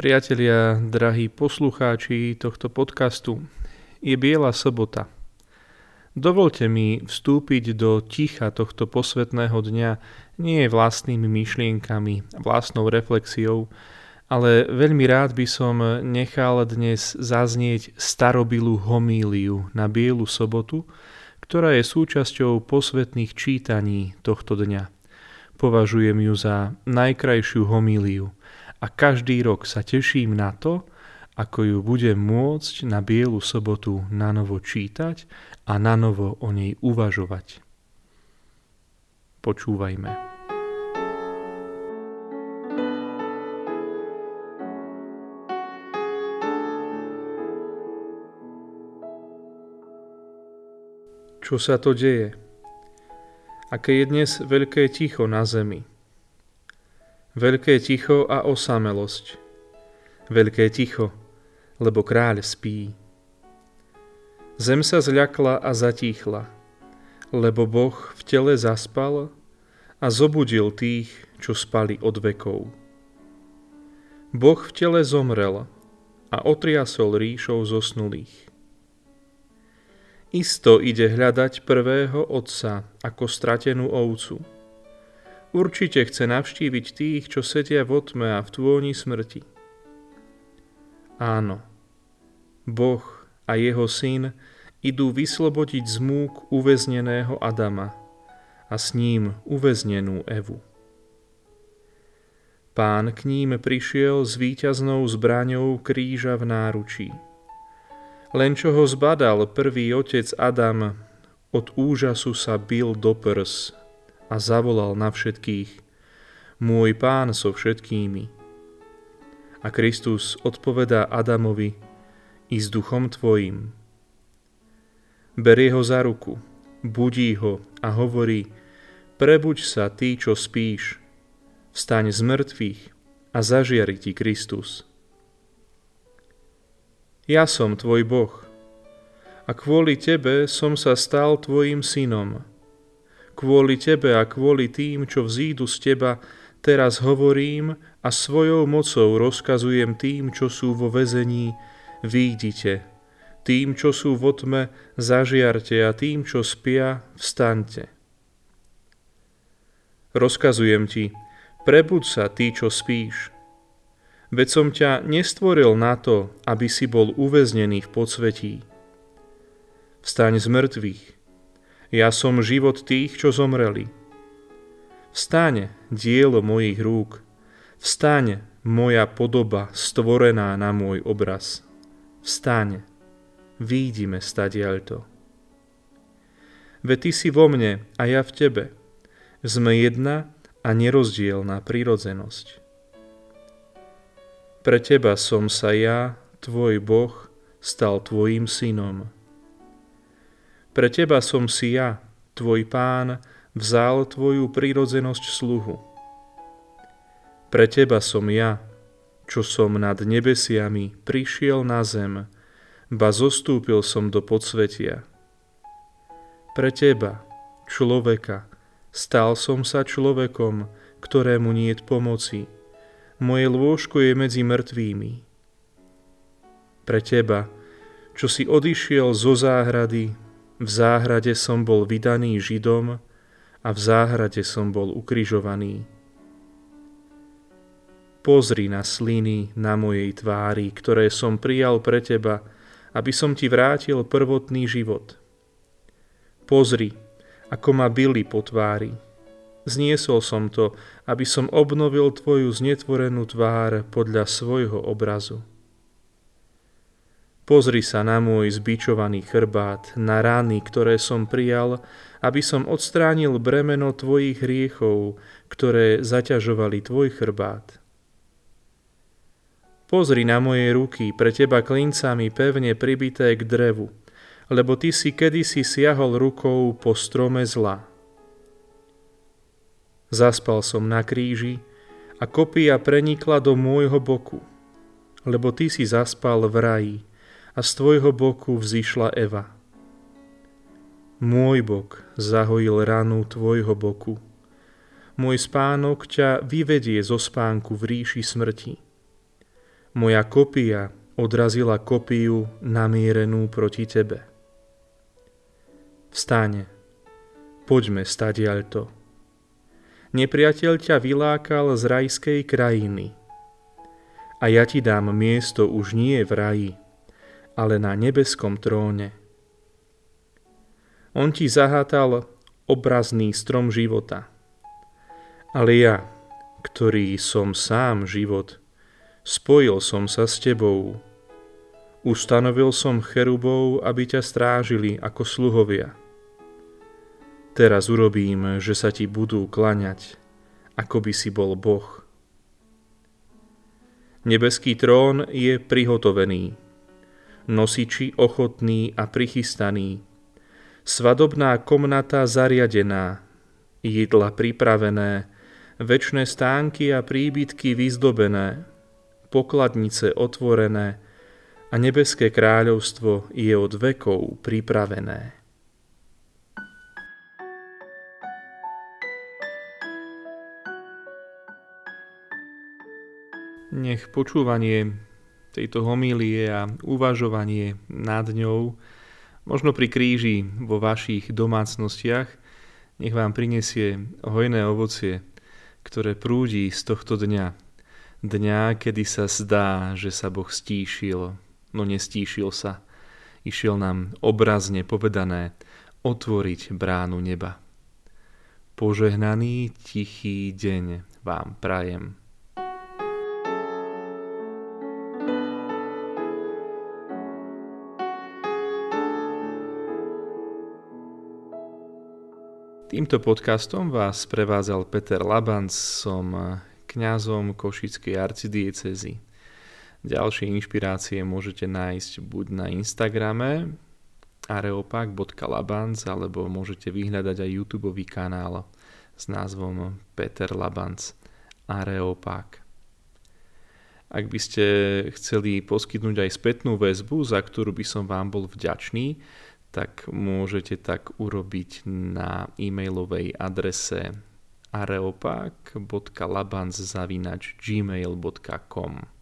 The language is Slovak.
Priatelia, drahí poslucháči tohto podcastu, je Biela sobota. Dovolte mi vstúpiť do ticha tohto posvätného dňa nie vlastnými myšlienkami, vlastnou reflexiou, ale veľmi rád by som nechal dnes zaznieť starobilú homíliu na Bielu sobotu, ktorá je súčasťou posvätných čítaní tohto dňa. Považujem ju za najkrajšiu homíliu a každý rok sa teším na to, ako ju budem môcť na Bielu sobotu nanovo čítať a nanovo o nej uvažovať. Počúvajme. Čo sa to deje? Aké je dnes veľké ticho na zemi? Veľké ticho a osamelosť. Veľké ticho, lebo kráľ spí. Zem sa zľakla a zatíchla, lebo Boh v tele zaspal a zobudil tých, čo spali od vekov. Boh v tele zomrel a otriasol ríšou zosnulých. Isto ide hľadať prvého otca ako stratenú ovcu. Určite chce navštíviť tých, čo sedia v otme a v tôni smrti. Áno, Boh a jeho syn idú vyslobodiť z múk uväzneného Adama a s ním uväznenú Evu. Pán k ním prišiel s víťaznou zbraňou kríža v náručí. Len čo ho zbadal prvý otec Adam, od úžasu sa bil do prs a zavolal na všetkých: Môj Pán so všetkými. A Kristus odpovedá Adamovi: I s duchom tvojim. Berie ho za ruku, budí ho a hovorí: Prebuď sa, ty, čo spíš, vstaň z mŕtvych a zažiari ti Kristus. Ja som tvoj Boh a kvôli tebe som sa stal tvojim synom. Kvôli tebe a kvôli tým, čo vzídu z teba, teraz hovorím a svojou mocou rozkazujem tým, čo sú vo väzení: Výjdite, tým, čo sú v otme, zažiarte a tým, čo spia, vstaňte. Rozkazujem ti, prebuď sa, ty, čo spíš. Veď som ťa nestvoril na to, aby si bol uväznený v podsvetí. Vstaň z mŕtvych. Ja som život tých, čo zomreli. Vstaň, dielo mojich rúk. Vstaň, moja podoba, stvorená na môj obraz. Vstaň, výjdime stadiaľto. Veď ty si vo mne a ja v tebe. Sme jedna a nerozdielna prirodzenosť. Pre teba som sa ja, tvoj Boh, stal tvojim synom. Pre teba som si ja, tvoj Pán, vzal tvoju prirodzenosť sluhu. Pre teba som ja, čo som nad nebesiami, prišiel na zem, ba zostúpil som do podsvetia. Pre teba, človeka, stal som sa človekom, ktorému niet pomoci. Moje lôžko je medzi mŕtvými. Pre teba, čo si odišiel zo záhrady, v záhrade som bol vydaný Židom a v záhrade som bol ukrižovaný. Pozri na sliny na mojej tvári, ktoré som prijal pre teba, aby som ti vrátil prvotný život. Pozri, ako ma bili po tvári. Zniesol som to, aby som obnovil tvoju znetvorenú tvár podľa svojho obrazu. Pozri sa na môj zbičovaný chrbát, na rany, ktoré som prijal, aby som odstránil bremeno tvojich hriechov, ktoré zaťažovali tvoj chrbát. Pozri na moje ruky, pre teba klincami pevne pribité k drevu, lebo ty si kedysi siahol rukou po strome zla. Zaspal som na kríži a kopia prenikla do môjho boku, lebo ty si zaspal v raji a z tvojho boku vzišla Eva. Môj bok zahojil ranu tvojho boku. Môj spánok ťa vyvedie zo spánku v ríši smrti. Moja kopia odrazila kopiu namierenú proti tebe. Vstaň, poďme stadiaľto. Nepriateľ ťa vylákal z rajskej krajiny. A ja ti dám miesto už nie v raji, ale na nebeskom tróne. On ti zahátal obrazný strom života. Ale ja, ktorý som sám život, spojil som sa s tebou. Ustanovil som cherubov, aby ťa strážili ako sluhovia. Teraz urobím, že sa ti budú klaňať, ako by si bol Boh. Nebeský trón je prihotovený, nosiči ochotní a prichystaní, svadobná komnata zariadená, jedla pripravené, večné stánky a príbytky vyzdobené, pokladnice otvorené a nebeské kráľovstvo je od vekov pripravené. Nech počúvanie tejto homílie a uvažovanie nad ňou, možno pri kríži vo vašich domácnostiach, nech vám prinesie hojné ovocie, ktoré prúdi z tohto dňa. Dňa, kedy sa zdá, že sa Boh stíšil, no nestíšil sa. Išiel nám obrazne povedané otvoriť bránu neba. Požehnaný, tichý deň vám prajem. Týmto podcastom vás prevádzal Peter Labanc, som kňazom Košickej arcidiecézy. Ďalšie inšpirácie môžete nájsť buď na Instagrame areopak.labanc, alebo môžete vyhľadať aj YouTubeový kanál s názvom Peter Labanc Areopak. Ak by ste chceli poskytnúť aj spätnú väzbu, za ktorú by som vám bol vďačný, tak môžete tak urobiť na e-mailovej adrese areopak.labanc@gmail.com.